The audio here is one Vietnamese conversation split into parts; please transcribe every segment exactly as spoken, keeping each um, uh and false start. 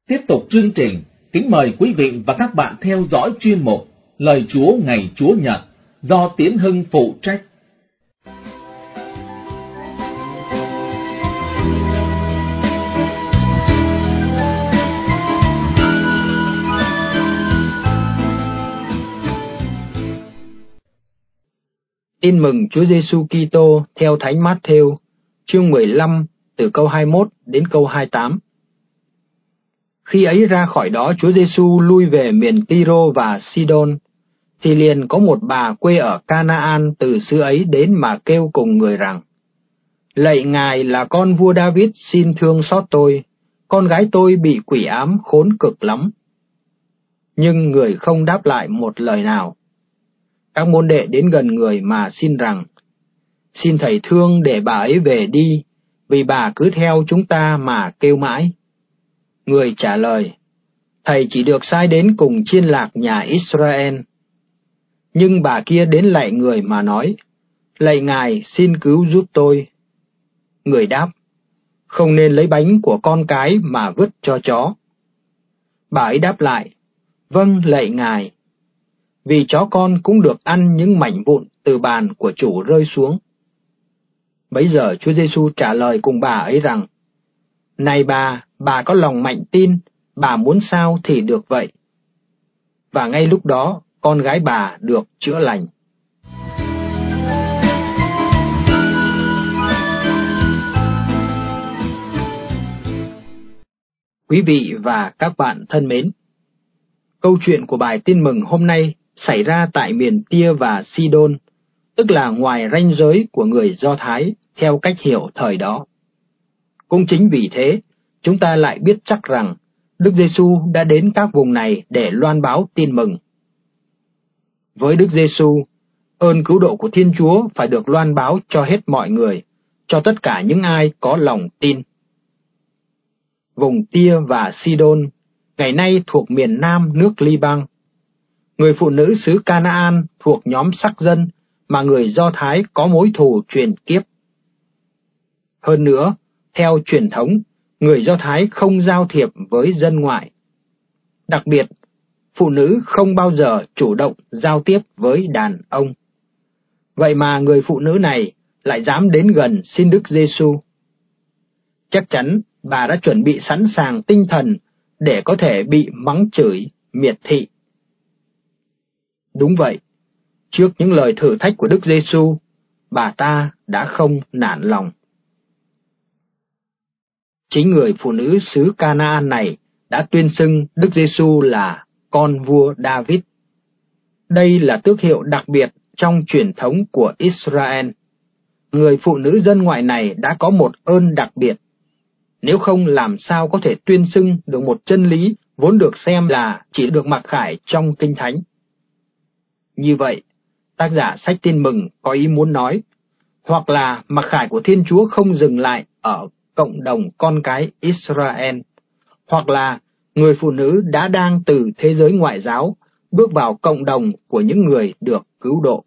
Tiếp tục chương trình, kính mời quý vị và các bạn theo dõi chuyên mục Lời Chúa ngày Chúa Nhật do Tiến Hưng phụ trách. Tin mừng Chúa Giêsu Kitô theo Thánh Mát-thêu, chương mười lăm, từ câu hai mươi mốt đến câu hai mươi tám. Khi ấy ra khỏi đó, Chúa Giêsu lui về miền Ty-rô và Sidon, thì liền có một bà quê ở Ca-na-an từ xứ ấy đến mà kêu cùng người rằng: Lạy Ngài là con vua David, xin thương xót tôi, con gái tôi bị quỷ ám khốn cực lắm. Nhưng người không đáp lại một lời nào. Các môn đệ đến gần người mà xin rằng: Xin thầy thương để bà ấy về đi, vì bà cứ theo chúng ta mà kêu mãi. Người trả lời: Thầy chỉ được sai đến cùng chiên lạc nhà Israel. Nhưng bà kia đến lạy người mà nói: Lạy Ngài, xin cứu giúp tôi. Người đáp: Không nên lấy bánh của con cái mà vứt cho chó. Bà ấy đáp lại: Vâng, lạy Ngài. Vì chó con cũng được ăn những mảnh vụn từ bàn của chủ rơi xuống. Bấy giờ Chúa Giêsu trả lời cùng bà ấy rằng: Này bà, bà có lòng mạnh tin, bà muốn sao thì được vậy. Và ngay lúc đó, con gái bà được chữa lành. Quý vị và các bạn thân mến, câu chuyện của bài tin mừng hôm nay xảy ra tại miền Tia và Sidon, tức là ngoài ranh giới của người Do Thái theo cách hiểu thời đó. Cũng chính vì thế, chúng ta lại biết chắc rằng Đức Giêsu đã đến các vùng này để loan báo tin mừng. Với Đức Giêsu, ơn cứu độ của Thiên Chúa phải được loan báo cho hết mọi người, cho tất cả những ai có lòng tin. Vùng Tia và Sidon ngày nay thuộc miền nam nước Li-bang. Người phụ nữ xứ Ca-na-an thuộc nhóm sắc dân mà người Do Thái có mối thù truyền kiếp. Hơn nữa, theo truyền thống, người Do Thái không giao thiệp với dân ngoại. Đặc biệt, phụ nữ không bao giờ chủ động giao tiếp với đàn ông. Vậy mà người phụ nữ này lại dám đến gần xin Đức Giêsu. Chắc chắn bà đã chuẩn bị sẵn sàng tinh thần để có thể bị mắng chửi, miệt thị. Đúng vậy, trước những lời thử thách của Đức Giêsu, bà ta đã không nản lòng. Chính người phụ nữ xứ Ca-na-an này đã tuyên xưng Đức Giêsu là con vua David. Đây là tước hiệu đặc biệt trong truyền thống của Israel. Người phụ nữ dân ngoại này đã có một ơn đặc biệt. Nếu không, làm sao có thể tuyên xưng được một chân lý vốn được xem là chỉ được mặc khải trong Kinh Thánh. Như vậy, tác giả sách Tin Mừng có ý muốn nói, hoặc là mặc khải của Thiên Chúa không dừng lại ở cộng đồng con cái Israel, hoặc là người phụ nữ đã đang từ thế giới ngoại giáo bước vào cộng đồng của những người được cứu độ.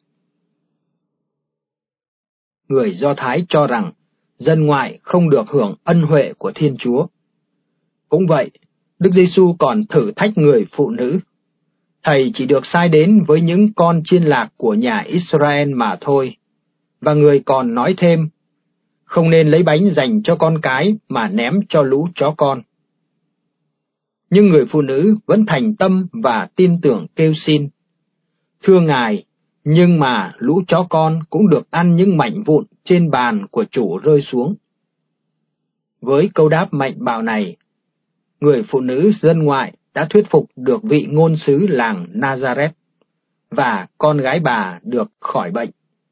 Người Do Thái cho rằng dân ngoại không được hưởng ân huệ của Thiên Chúa. Cũng vậy, Đức Giêsu còn thử thách người phụ nữ. Thầy chỉ được sai đến với những con chiên lạc của nhà Israel mà thôi. Và người còn nói thêm, không nên lấy bánh dành cho con cái mà ném cho lũ chó con. Nhưng người phụ nữ vẫn thành tâm và tin tưởng kêu xin: Thưa Ngài, nhưng mà lũ chó con cũng được ăn những mảnh vụn trên bàn của chủ rơi xuống. Với câu đáp mạnh bạo này, người phụ nữ dân ngoại đã thuyết phục được vị ngôn sứ làng Nazareth, và con gái bà được khỏi bệnh.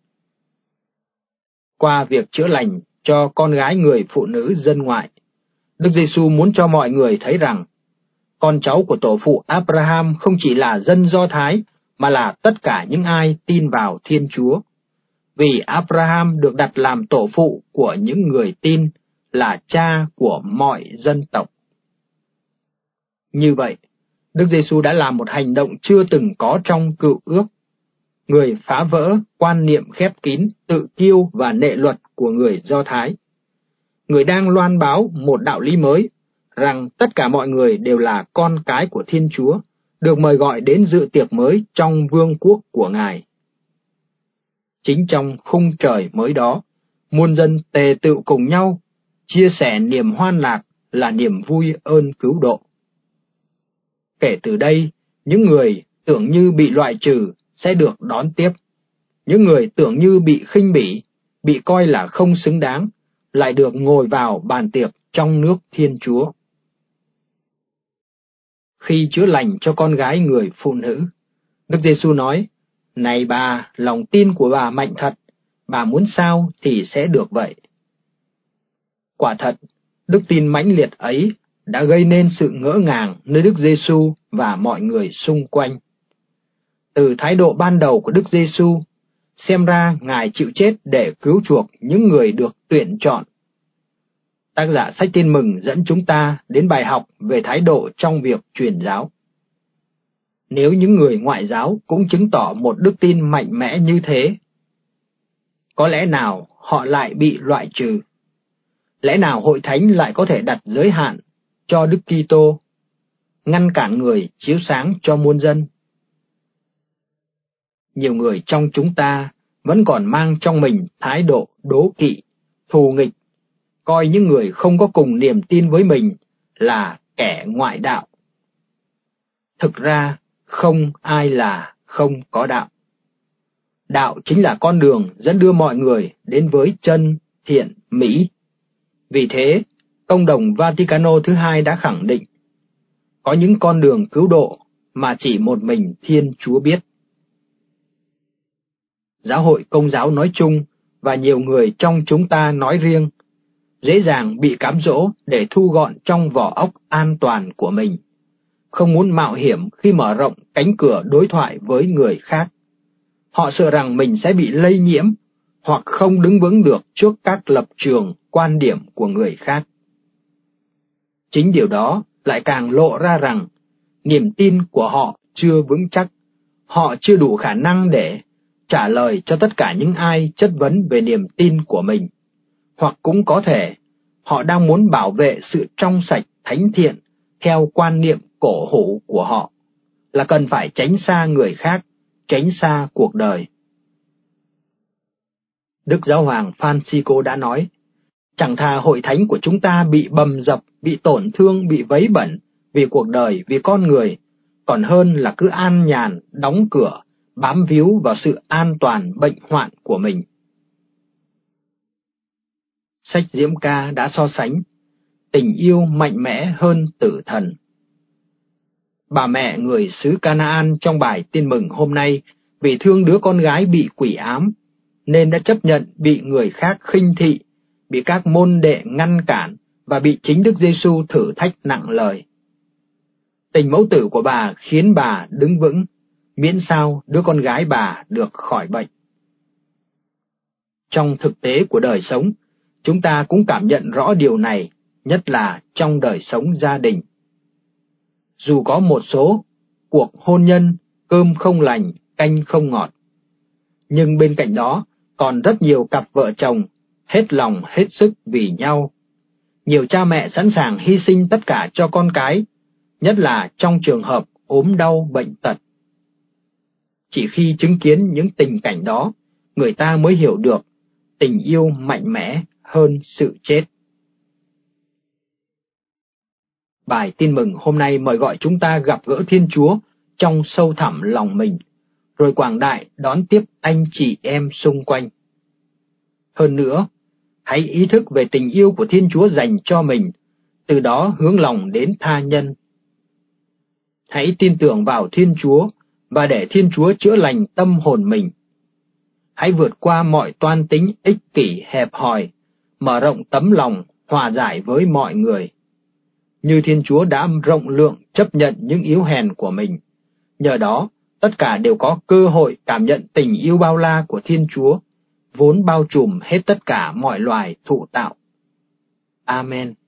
Qua việc chữa lành cho con gái người phụ nữ dân ngoại, Đức Giêsu muốn cho mọi người thấy rằng con cháu của tổ phụ Abraham không chỉ là dân Do Thái, mà là tất cả những ai tin vào Thiên Chúa. Vì Abraham được đặt làm tổ phụ của những người tin, là cha của mọi dân tộc. Như vậy, Đức Giêsu đã làm một hành động chưa từng có trong Cựu Ước. Người phá vỡ quan niệm khép kín, tự kiêu và nệ luật của người Do Thái. Người đang loan báo một đạo lý mới, rằng tất cả mọi người đều là con cái của Thiên Chúa, được mời gọi đến dự tiệc mới trong vương quốc của Ngài. Chính trong khung trời mới đó, muôn dân tề tựu cùng nhau, chia sẻ niềm hoan lạc là niềm vui ơn cứu độ. Kể từ đây, những người tưởng như bị loại trừ sẽ được đón tiếp. Những người tưởng như bị khinh bỉ, bị coi là không xứng đáng, lại được ngồi vào bàn tiệc trong nước Thiên Chúa. Khi chữa lành cho con gái người phụ nữ, Đức Giêsu nói: "Này bà, lòng tin của bà mạnh thật, bà muốn sao thì sẽ được vậy." Quả thật, đức tin mãnh liệt ấy đã gây nên sự ngỡ ngàng nơi Đức Giêsu và mọi người xung quanh. Từ thái độ ban đầu của Đức Giêsu, xem ra Ngài chịu chết để cứu chuộc những người được tuyển chọn. Tác giả sách Tin Mừng dẫn chúng ta đến bài học về thái độ trong việc truyền giáo. Nếu những người ngoại giáo cũng chứng tỏ một đức tin mạnh mẽ như thế, có lẽ nào họ lại bị loại trừ? Lẽ nào hội thánh lại có thể đặt giới hạn cho Đức Kitô, ngăn cản người chiếu sáng cho muôn dân? Nhiều người trong chúng ta vẫn còn mang trong mình thái độ đố kỵ, thù nghịch, coi những người không có cùng niềm tin với mình là kẻ ngoại đạo. Thực ra, không ai là không có đạo. Đạo chính là con đường dẫn đưa mọi người đến với chân, thiện, mỹ. Vì thế, Công đồng Vaticano thứ hai đã khẳng định, có những con đường cứu độ mà chỉ một mình Thiên Chúa biết. Giáo hội Công giáo nói chung và nhiều người trong chúng ta nói riêng, dễ dàng bị cám dỗ để thu gọn trong vỏ ốc an toàn của mình, không muốn mạo hiểm khi mở rộng cánh cửa đối thoại với người khác. Họ sợ rằng mình sẽ bị lây nhiễm hoặc không đứng vững được trước các lập trường, quan điểm của người khác. Chính điều đó lại càng lộ ra rằng niềm tin của họ chưa vững chắc, họ chưa đủ khả năng để trả lời cho tất cả những ai chất vấn về niềm tin của mình, hoặc cũng có thể họ đang muốn bảo vệ sự trong sạch thánh thiện theo quan niệm cổ hủ của họ, là cần phải tránh xa người khác, tránh xa cuộc đời. Đức Giáo hoàng Francisco đã nói, chẳng thà hội thánh của chúng ta bị bầm dập, bị tổn thương, bị vấy bẩn vì cuộc đời, vì con người, còn hơn là cứ an nhàn, đóng cửa, bám víu vào sự an toàn bệnh hoạn của mình. Sách Diễm Ca đã so sánh tình yêu mạnh mẽ hơn tử thần. Bà mẹ người xứ Canaan trong bài Tin Mừng hôm nay vì thương đứa con gái bị quỷ ám, nên đã chấp nhận bị người khác khinh thị, bị các môn đệ ngăn cản và bị chính Đức Giêsu thử thách nặng lời. Tình mẫu tử của bà khiến bà đứng vững, miễn sao đứa con gái bà được khỏi bệnh. Trong thực tế của đời sống, chúng ta cũng cảm nhận rõ điều này, nhất là trong đời sống gia đình. Dù có một số cuộc hôn nhân cơm không lành, canh không ngọt, nhưng bên cạnh đó còn rất nhiều cặp vợ chồng hết lòng hết sức vì nhau. Nhiều cha mẹ sẵn sàng hy sinh tất cả cho con cái, nhất là trong trường hợp ốm đau bệnh tật. Chỉ khi chứng kiến những tình cảnh đó, người ta mới hiểu được tình yêu mạnh mẽ hơn sự chết. Bài Tin Mừng hôm nay mời gọi chúng ta gặp gỡ Thiên Chúa trong sâu thẳm lòng mình, rồi quảng đại đón tiếp anh chị em xung quanh. Hơn nữa, hãy ý thức về tình yêu của Thiên Chúa dành cho mình, từ đó hướng lòng đến tha nhân. Hãy tin tưởng vào Thiên Chúa và để Thiên Chúa chữa lành tâm hồn mình. Hãy vượt qua mọi toan tính ích kỷ hẹp hòi, mở rộng tấm lòng, hòa giải với mọi người. Như Thiên Chúa đã rộng lượng chấp nhận những yếu hèn của mình, nhờ đó tất cả đều có cơ hội cảm nhận tình yêu bao la của Thiên Chúa, vốn bao trùm hết tất cả mọi loài thụ tạo. Amen.